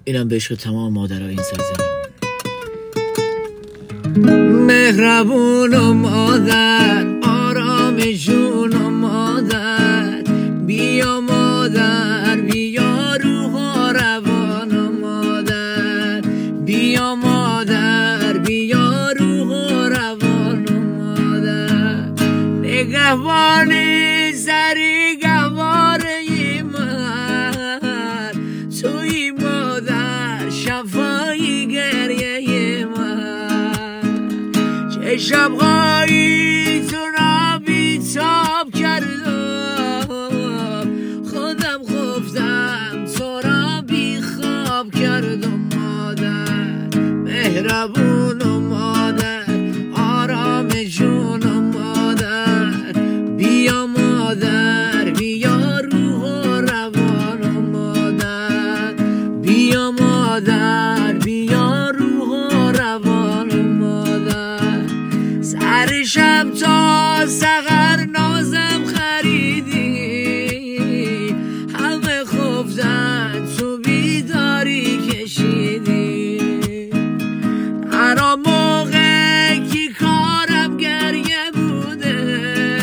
اینم به عشق تمام مادرای این سرزمین. مهربون و مادر، آرام جون و مادر، بیا مادر، بیا روح و روان و مادر، بیا مادر، بیا روح و روان و مادر. نگهبانی سری گواره من، توی مادر شفایی گریه من. چه شبهایی تو را بیتاب کردم، خودم خفتم تو را بی خواب کردم. مادر مهربون و مادر، آرام جون و مادر، بیا مادر، بیا روح و روان و مادر، بیا مادر، بیا روح و روان و مادر. سر شب تا سحر نازم خریدی، همه خفتن تو بیداری کشیدی. هر موقع که کارم گریه بوده،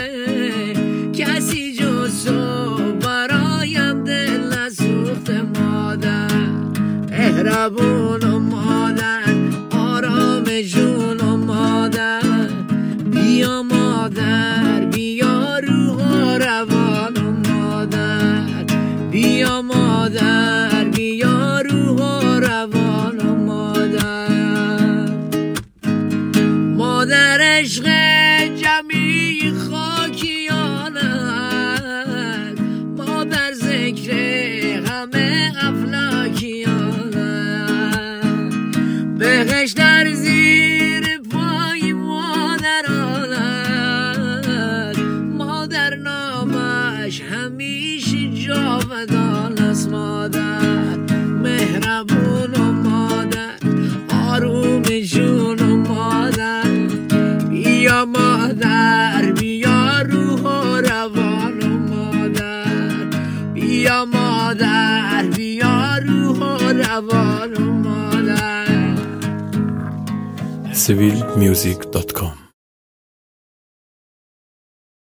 کسی جز تو برایم دل نسوخته. مادر مهربون و مادر، آرام جون و مادر، بیا مادر، بیا روح و روان و مادر، بیا مادر، بیا روح و روان و مادر. مادر عشق جمیع خاکیانت، مادر ذکر همه افلاکیانت. بهشت در زیر پای مادرانت، مادر نامش همیشه جاودان است. مادر مهربون و مادر، آروم جون و مادر، بیا مادر، بیا روح و روان و مادر، بیا مادر، بیا روح و روان و مادر. civilmusic.com